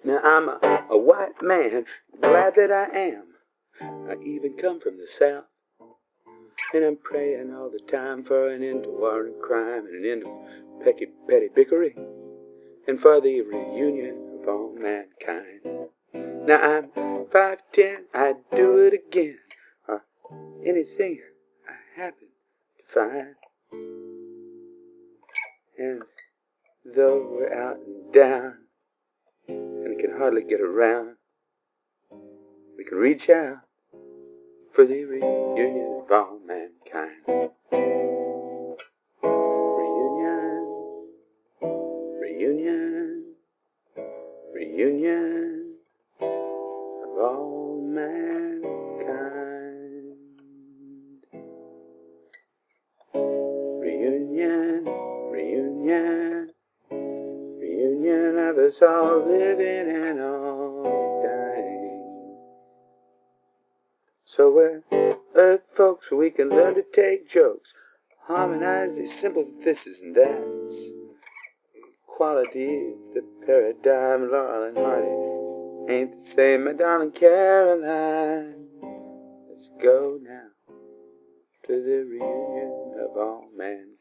Now I'm a white man, glad that I am. I even come from the South. And I'm praying all the time for an end to war and crime and an end of petty bickering, and for the reunion of all mankind. Now I'm 5'10", I'd do it again, anything I happen to find. And though we're out and down and can hardly get around, we can reach out for the reunion of all mankind. Reunion of all mankind. Reunion of us all living and all dying. So we're earth folks, we can learn to take jokes, harmonize these simple thises and that's. Quality, the paradigm, Laurel and Hardy ain't the same, my darling Caroline. Let's go now to the reunion of all mankind.